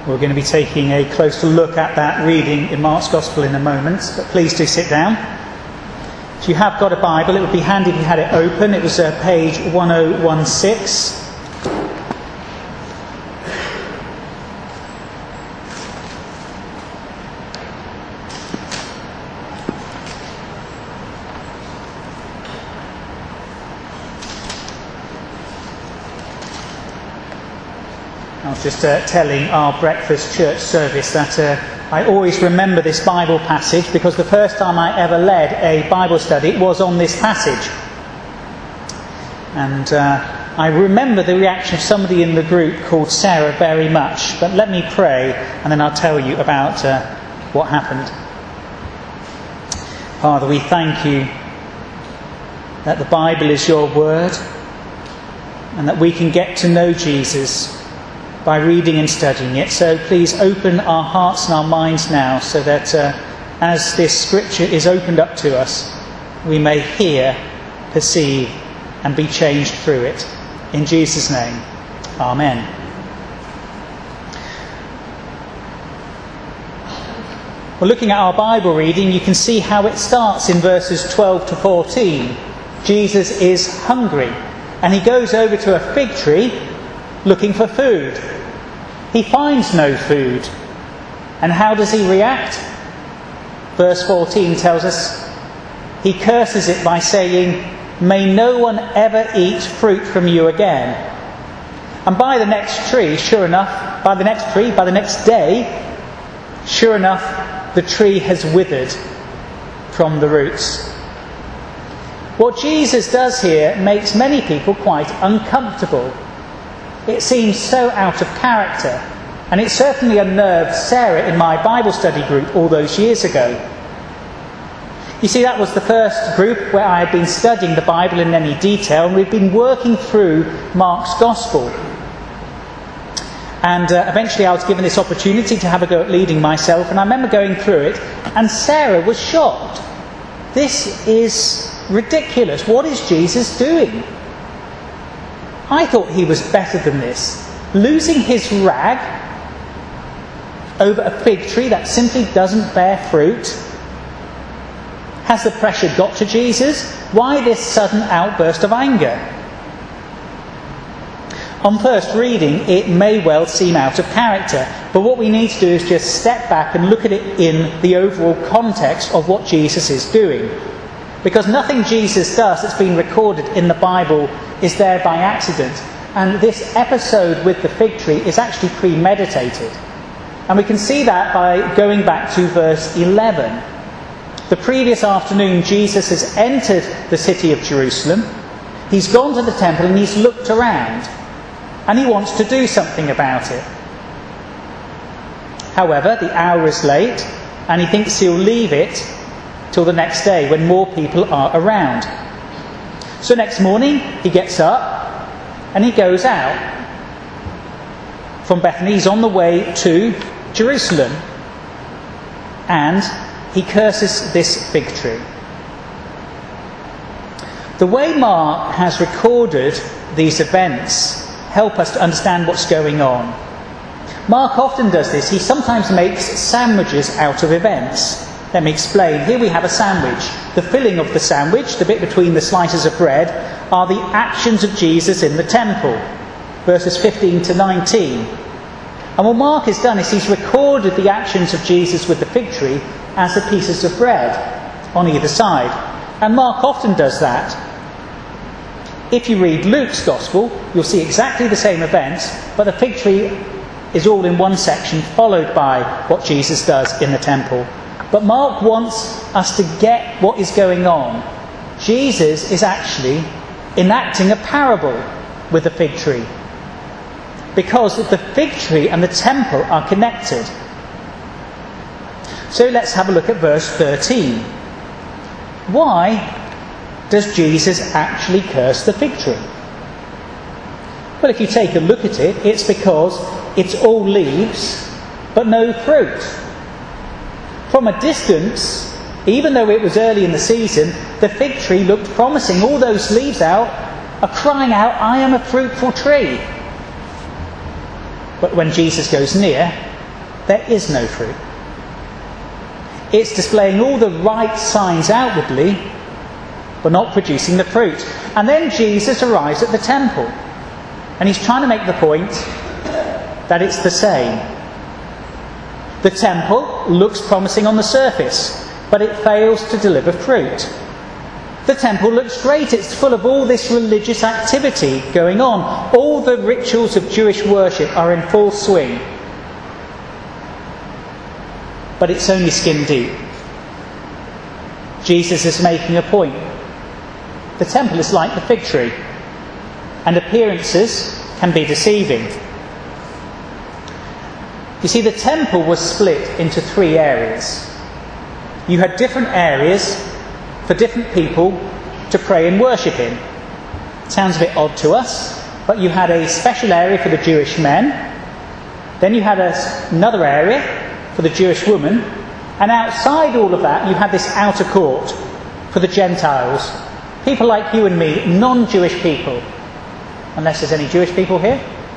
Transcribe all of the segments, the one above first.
We're going to be taking a closer look at that reading in Mark's Gospel in a moment, but please do sit down. If you have got a Bible, it would be handy if you had it open. It was page 1016. I was just telling our breakfast church service that I always remember this Bible passage because the first time I ever led a Bible study was on this passage. And I remember the reaction of somebody in the group called Sarah very much. But let me pray and then I'll tell you about what happened. Father, we thank you that the Bible is your word and that we can get to know Jesus by reading and studying it. So please open our hearts and our minds now so that as this scripture is opened up to us, we may hear, perceive and be changed through it. In Jesus' name, Amen. Well, looking at our Bible reading, you can see how it starts in verses 12 to 14. Jesus is hungry and he goes over to a fig tree looking for food. He finds no food. And how does he react? Verse 14 tells us he curses it by saying, "May no one ever eat fruit from you again." And by the next day, sure enough, the tree has withered from the roots. What Jesus does here makes many people quite uncomfortable. It seems so out of character, and it certainly unnerved Sarah in my Bible study group all those years ago. You see, that was the first group where I had been studying the Bible in any detail, and we've been working through Mark's Gospel. And eventually I was given this opportunity to have a go at leading myself, and I remember going through it, and Sarah was shocked. This is ridiculous. What is Jesus doing? I thought he was better than this. Losing his rag over a fig tree that simply doesn't bear fruit. Has the pressure got to Jesus? Why this sudden outburst of anger? On first reading, it may well seem out of character, but what we need to do is just step back and look at it in the overall context of what Jesus is doing. Because nothing Jesus does that's been recorded in the Bible is there by accident. And this episode with the fig tree is actually premeditated. And we can see that by going back to verse 11. The previous afternoon, Jesus has entered the city of Jerusalem. He's gone to the temple and he's looked around. And he wants to do something about it. However, the hour is late and he thinks he'll leave it till the next day when more people are around. So next morning he gets up and he goes out from Bethany. He's on the way to Jerusalem and he curses this fig tree. The way Mark has recorded these events help us to understand what's going on. Mark often does this. He sometimes makes sandwiches out of events. Let me explain. Here we have a sandwich. The filling of the sandwich, the bit between the slices of bread, are the actions of Jesus in the temple. Verses 15 to 19. And what Mark has done is he's recorded the actions of Jesus with the fig tree as the pieces of bread on either side. And Mark often does that. If you read Luke's Gospel, you'll see exactly the same events, but the fig tree is all in one section, followed by what Jesus does in the temple. But Mark wants us to get what is going on. Jesus is actually enacting a parable with the fig tree. Because the fig tree and the temple are connected. So let's have a look at verse 13. Why does Jesus actually curse the fig tree? Well, if you take a look at it, it's because it's all leaves, but no fruit. From a distance, even though it was early in the season, the fig tree looked promising. All those leaves out are crying out, "I am a fruitful tree." But when Jesus goes near, there is no fruit. It's displaying all the right signs outwardly, but not producing the fruit. And then Jesus arrives at the temple, and he's trying to make the point that it's the same. The temple looks promising on the surface, but it fails to deliver fruit. The temple looks great. It's full of all this religious activity going on. All the rituals of Jewish worship are in full swing. But it's only skin deep. Jesus is making a point. The temple is like the fig tree, and appearances can be deceiving. You see, the temple was split into 3 areas. You had different areas for different people to pray and worship in. Sounds a bit odd to us, but you had a special area for the Jewish men. Then you had another area for the Jewish women. And outside all of that, you had this outer court for the Gentiles. People like you and me, non-Jewish people. Unless there's any Jewish people here.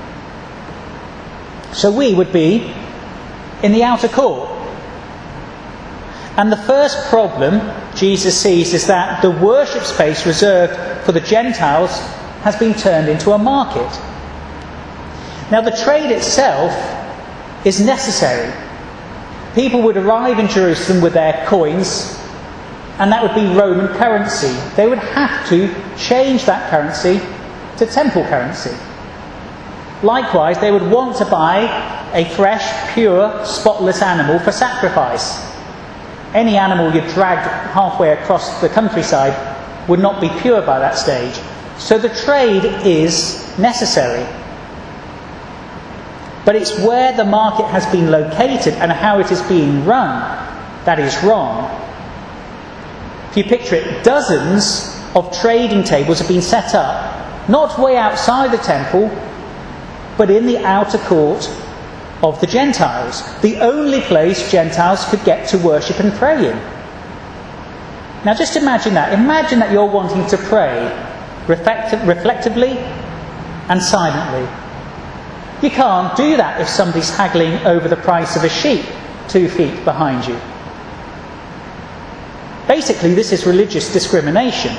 So we would be in the outer court. And the first problem Jesus sees is that the worship space reserved for the Gentiles has been turned into a market. Now, the trade itself is necessary. People would arrive in Jerusalem with their coins, and that would be Roman currency. They would have to change that currency to temple currency. Likewise, they would want to buy a fresh, pure, spotless animal for sacrifice. Any animal you dragged halfway across the countryside would not be pure by that stage. So the trade is necessary. But it's where the market has been located and how it is being run that is wrong. If you picture it, dozens of trading tables have been set up, not way outside the temple, but in the outer court of the Gentiles, the only place Gentiles could get to worship and pray in. Now just imagine that. Imagine that you're wanting to pray reflectively and silently. You can't do that if somebody's haggling over the price of a sheep 2 feet behind you. Basically, this is religious discrimination.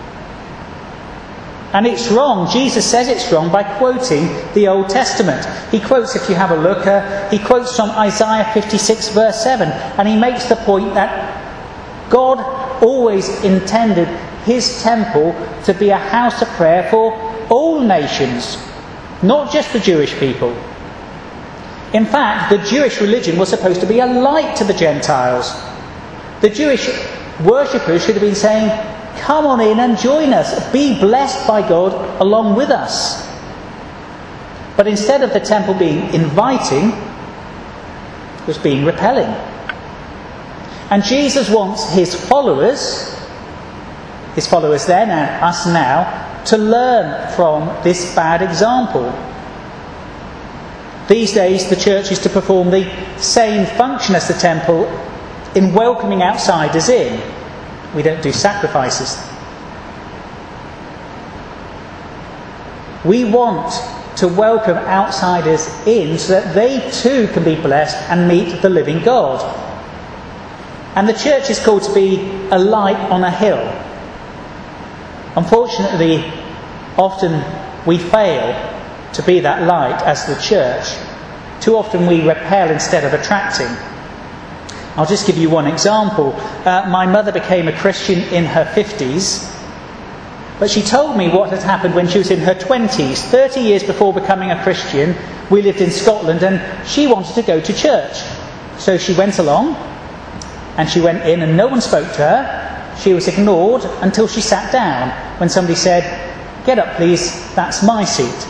And it's wrong. Jesus says it's wrong by quoting the Old Testament. He quotes, if you have a look, he quotes from Isaiah 56 verse 7. And he makes the point that God always intended his temple to be a house of prayer for all nations, not just the Jewish people. In fact, the Jewish religion was supposed to be a light to the Gentiles. The Jewish worshippers should have been saying, come on in and join us. Be blessed by God along with us. But instead of the temple being inviting, it was being repelling. And Jesus wants his followers then and us now, to learn from this bad example. These days the church is to perform the same function as the temple in welcoming outsiders in. We don't do sacrifices. We want to welcome outsiders in so that they too can be blessed and meet the living God. And the church is called to be a light on a hill. Unfortunately, often we fail to be that light as the church. Too often we repel instead of attracting. I'll just give you one example. My mother became a Christian in her 50s, but she told me what had happened when she was in her 20s. 30 years before becoming a Christian, we lived in Scotland and she wanted to go to church. So she went along and she went in and no one spoke to her. She was ignored until she sat down when somebody said, "Get up please, that's my seat."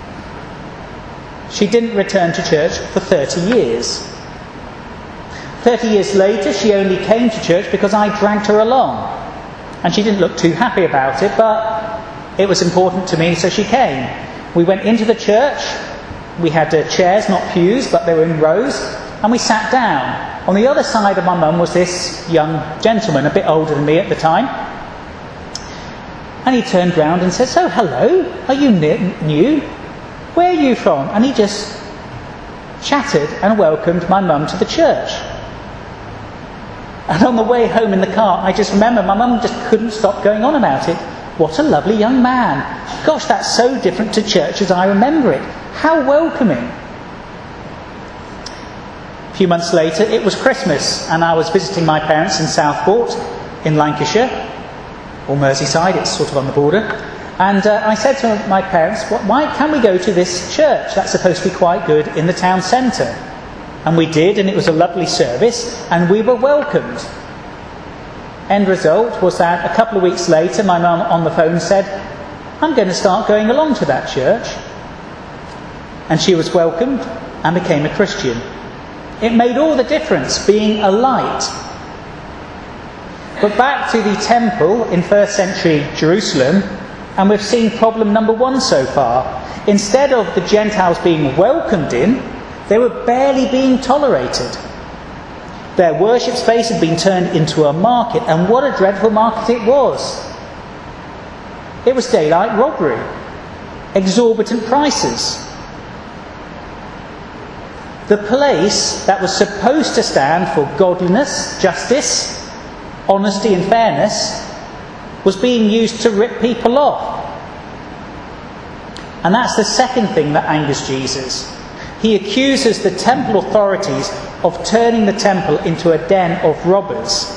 She didn't return to church for 30 years. 30 years later, she only came to church because I dragged her along. And she didn't look too happy about it, but it was important to me, so she came. We went into the church. We had chairs, not pews, but they were in rows. And we sat down. On the other side of my mum was this young gentleman, a bit older than me at the time. And he turned round and said, "So, hello, are you new? Where are you from?" And he just chatted and welcomed my mum to the church. And on the way home in the car, I just remember my mum just couldn't stop going on about it. What a lovely young man. Gosh, that's so different to church as I remember it. How welcoming. A few months later, it was Christmas, and I was visiting my parents in Southport in Lancashire, or Merseyside, it's sort of on the border. And I said to my parents, why can't we go to this church? That's supposed to be quite good in the town centre. And we did, and it was a lovely service, and we were welcomed. End result was that a couple of weeks later, my mum on the phone said, I'm going to start going along to that church. And she was welcomed and became a Christian. It made all the difference, being a light. But back to the temple in first century Jerusalem, and we've seen problem number 1 so far. Instead of the Gentiles being welcomed in, they were barely being tolerated. Their worship space had been turned into a market, and what a dreadful market it was. It was daylight robbery, exorbitant prices. The place that was supposed to stand for godliness, justice, honesty and fairness was being used to rip people off. And that's the second thing that angers Jesus. He accuses the temple authorities of turning the temple into a den of robbers.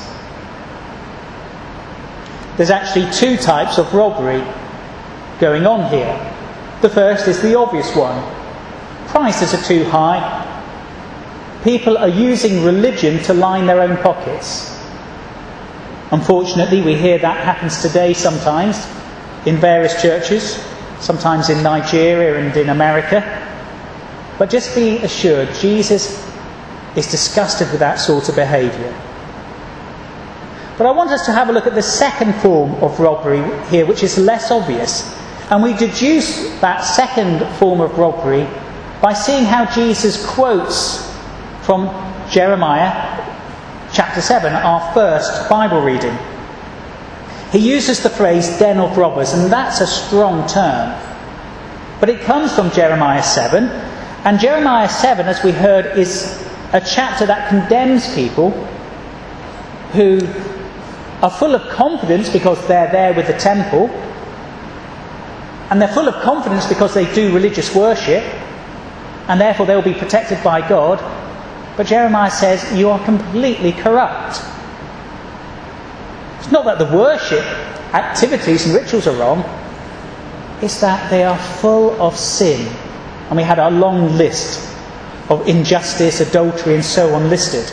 There's actually 2 types of robbery going on here. The first is the obvious one. Prices are too high. People are using religion to line their own pockets. Unfortunately, we hear that happens today sometimes in various churches, sometimes in Nigeria and in America. But just be assured, Jesus is disgusted with that sort of behaviour. But I want us to have a look at the second form of robbery here, which is less obvious. And we deduce that second form of robbery by seeing how Jesus quotes from Jeremiah chapter 7, our first Bible reading. He uses the phrase den of robbers, and that's a strong term. But it comes from Jeremiah 7, and Jeremiah 7, as we heard, is a chapter that condemns people who are full of confidence because they're there with the temple, and they're full of confidence because they do religious worship, and therefore they'll be protected by God. But Jeremiah says, you are completely corrupt. It's not that the worship activities and rituals are wrong, it's that they are full of sin. And we had our long list of injustice, adultery and so on listed.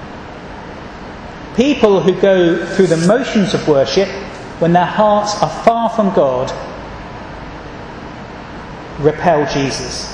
People who go through the motions of worship when their hearts are far from God repel Jesus.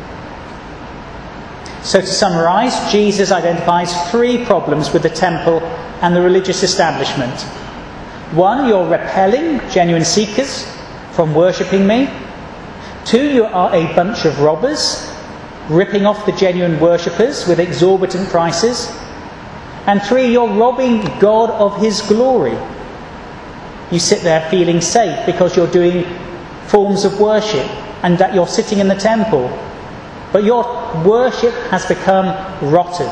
So to summarise, Jesus identifies 3 problems with the temple and the religious establishment. 1, you're repelling genuine seekers from worshipping me. 2, you are a bunch of robbers, ripping off the genuine worshippers with exorbitant prices. And 3, you're robbing God of his glory. You sit there feeling safe because you're doing forms of worship and that you're sitting in the temple. But your worship has become rotten.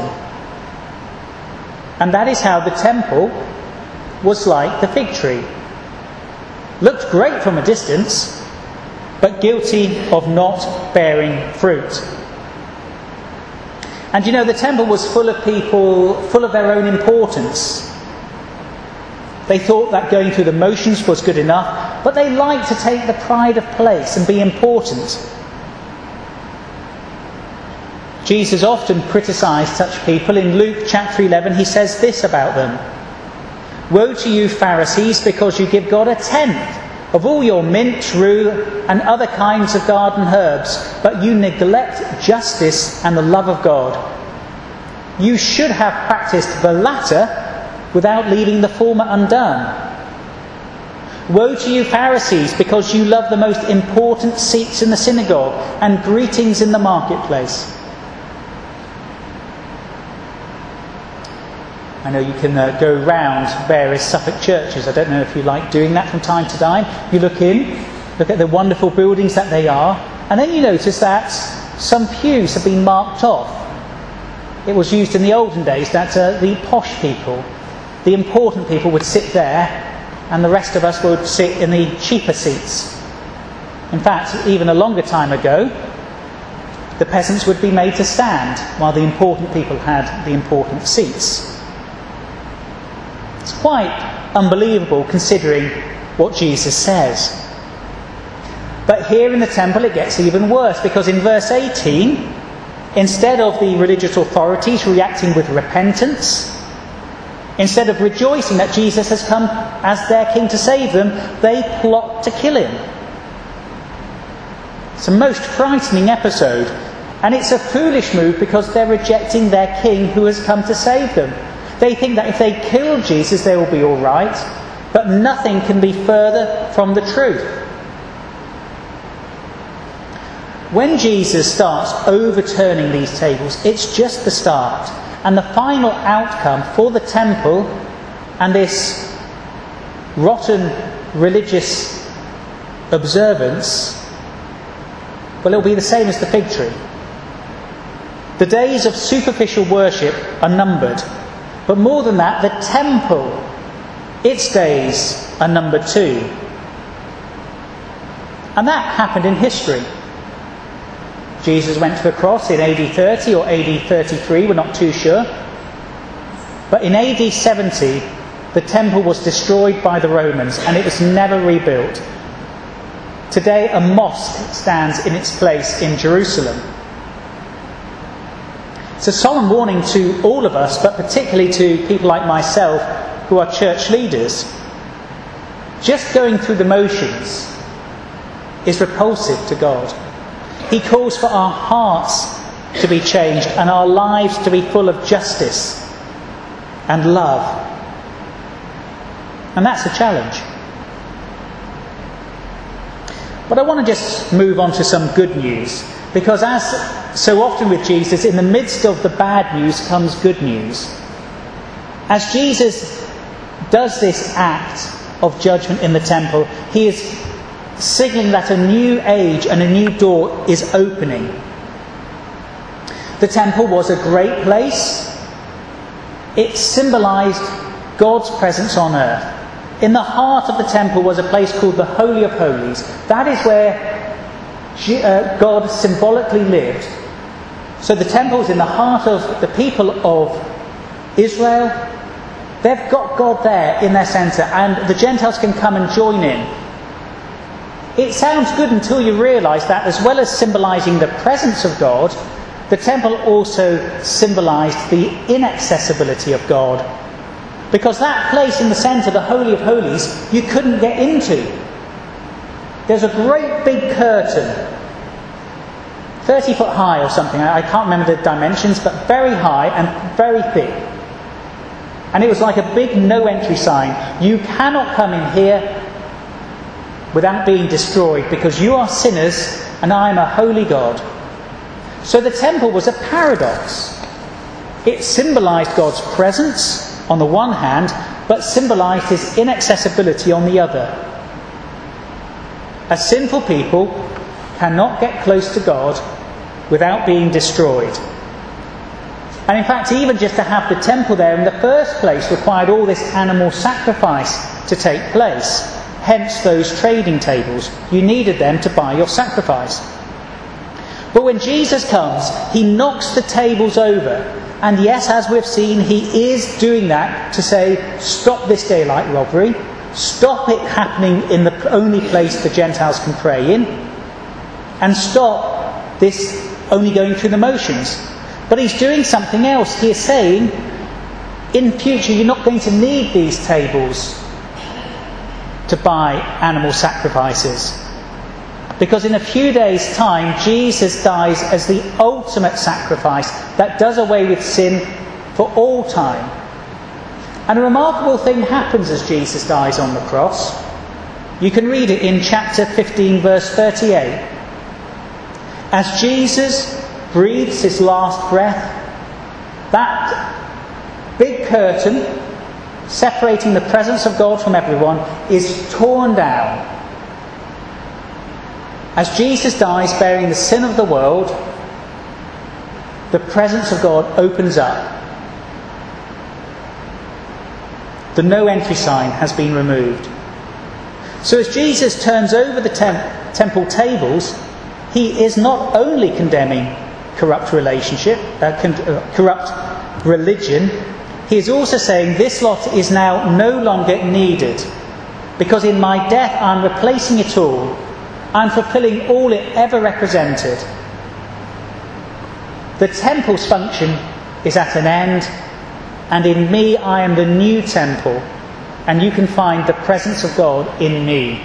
And that is how the temple was like the fig tree. Looked great from a distance, but guilty of not bearing fruit. And you know, the temple was full of people, full of their own importance. They thought that going through the motions was good enough, but they liked to take the pride of place and be important. Jesus often criticised such people. In Luke chapter 11, he says this about them. Woe to you, Pharisees, because you give God 1/10 of all your mint, rue, and other kinds of garden herbs, but you neglect justice and the love of God. You should have practised the latter without leaving the former undone. Woe to you, Pharisees, because you love the most important seats in the synagogue and greetings in the marketplace. I know you can go round various Suffolk churches. I don't know if you like doing that from time to time. You look in, look at the wonderful buildings that they are, and then you notice that Some pews have been marked off. It was used in the olden days that the posh people, the important people, would sit there and the rest of us would sit in the cheaper seats. In fact, even a longer time ago, the peasants would be made to stand while the important people had the important seats. It's quite unbelievable considering what Jesus says. But here in the temple it gets even worse, because in verse 18, instead of the religious authorities reacting with repentance, instead of rejoicing that Jesus has come as their king to save them, they plot to kill him. It's a most frightening episode, and it's a foolish move because they're rejecting their king who has come to save them. They think that if they kill Jesus they will be all right, but nothing can be further from the truth. When Jesus starts overturning these tables, it's just the start. And the final outcome for the temple and this rotten religious observance, well, it'll be the same as the fig tree. The days of superficial worship are numbered. But more than that, the temple, its days are numbered too. And that happened in history. Jesus went to the cross in AD 30 or AD 33, we're not too sure. But in AD 70, the temple was destroyed by the Romans and it was never rebuilt. Today, a mosque stands in its place in Jerusalem. It's a solemn warning to all of us, but particularly to people like myself who are church leaders. Just going through the motions is repulsive to God. He calls for our hearts to be changed and our lives to be full of justice and love. And that's a challenge. But I want to just move on to some good news, because as so often with Jesus, in the midst of the bad news comes good news. As Jesus does this act of judgment in the temple, he is signalling that a new age and a new door is opening. The temple was a great place. It symbolised God's presence on earth. In the heart of the temple was a place called the Holy of Holies. That is where God symbolically lived. So the temple is in the heart of the people of Israel. They've got God there in their centre, and the Gentiles can come and join in. It sounds good until you realise that as well as symbolising the presence of God, the temple also symbolised the inaccessibility of God. Because that place in the centre, the Holy of Holies, you couldn't get into. There's a great big curtain, 30 foot high or something, I can't remember the dimensions, but very high and very thick. And it was like a big no entry sign. You cannot come in here without being destroyed, because you are sinners and I am a holy God. So the temple was a paradox. It symbolised God's presence on the one hand, but symbolised his inaccessibility on the other. As sinful people cannot get close to God without being destroyed. And in fact, even just to have the temple there in the first place required all this animal sacrifice to take place. Hence those trading tables. You needed them to buy your sacrifice. But when Jesus comes, he knocks the tables over. And yes, as we've seen, he is doing that to say, stop this daylight robbery. Stop it happening in the only place the Gentiles can pray in. And stop this only going through the motions. But he's doing something else. He is saying, in future you're not going to need these tables to buy animal sacrifices. Because in a few days' time, Jesus dies as the ultimate sacrifice that does away with sin for all time. And a remarkable thing happens as Jesus dies on the cross. You can read it in chapter 15, verse 38. As Jesus breathes his last breath, that big curtain separating the presence of God from everyone is torn down. As Jesus dies bearing the sin of the world, the presence of God opens up. The no entry sign has been removed. So as Jesus turns over the temple tables, he is not only condemning corrupt religion, he is also saying this lot is now no longer needed, because in my death I'm replacing it all. I'm fulfilling all it ever represented. The temple's function is at an end, and in me I am the new temple, and you can find the presence of God in me.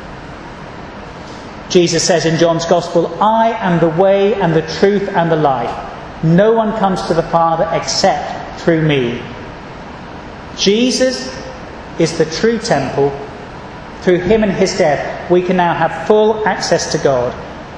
Jesus says in John's Gospel, I am the way and the truth and the life. No one comes to the Father except through me. Jesus is the true temple. Through him and his death, we can now have full access to God.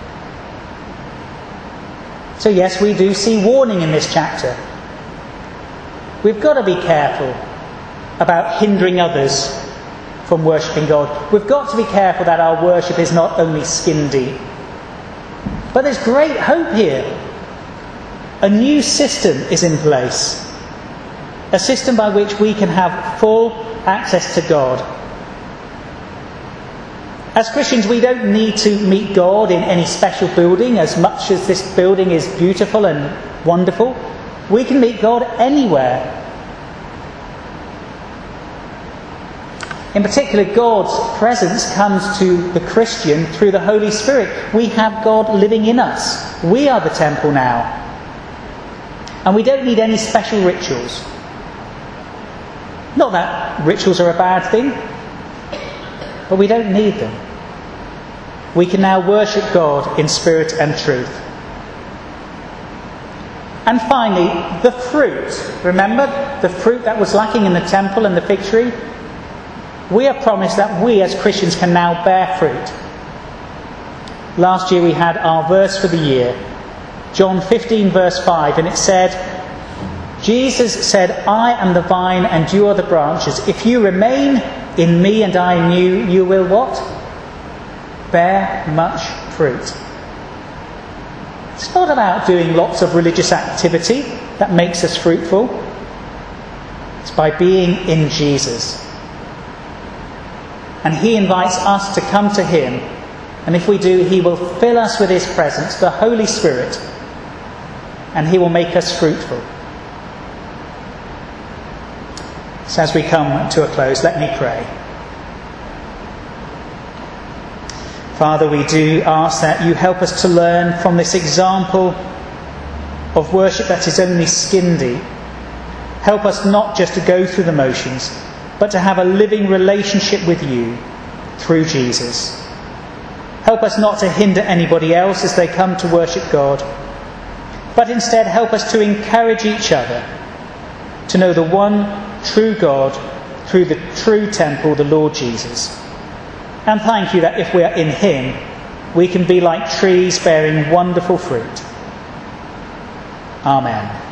So yes, we do see warning in this chapter. We've got to be careful about hindering others from worshipping God. We've got to be careful that our worship is not only skin deep. But there's great hope here. A new system is in place. A system by which we can have full access to God. As Christians, we don't need to meet God in any special building, as much as this building is beautiful and wonderful. We can meet God anywhere. In particular, God's presence comes to the Christian through the Holy Spirit. We have God living in us. We are the temple now. And we don't need any special rituals. Not that rituals are a bad thing, but we don't need them. We can now worship God in spirit and truth. And finally, the fruit. Remember the fruit that was lacking in the temple and the fig tree? We are promised that we as Christians can now bear fruit. Last year we had our verse for the year, John 15 verse 5, and it said, Jesus said, I am the vine and you are the branches. If you remain in me and I in you, you will what? Bear much fruit. It's not about doing lots of religious activity that makes us fruitful. It's by being in Jesus. And he invites us to come to him. And if we do, he will fill us with his presence, the Holy Spirit. And he will make us fruitful. So as we come to a close, let me pray. Father, we do ask that you help us to learn from this example of worship that is only skin deep. Help us not just to go through the motions, but to have a living relationship with you through Jesus. Help us not to hinder anybody else as they come to worship God, but instead help us to encourage each other to know the one true God through the true temple, the Lord Jesus. And thank you that if we are in him, we can be like trees bearing wonderful fruit. Amen.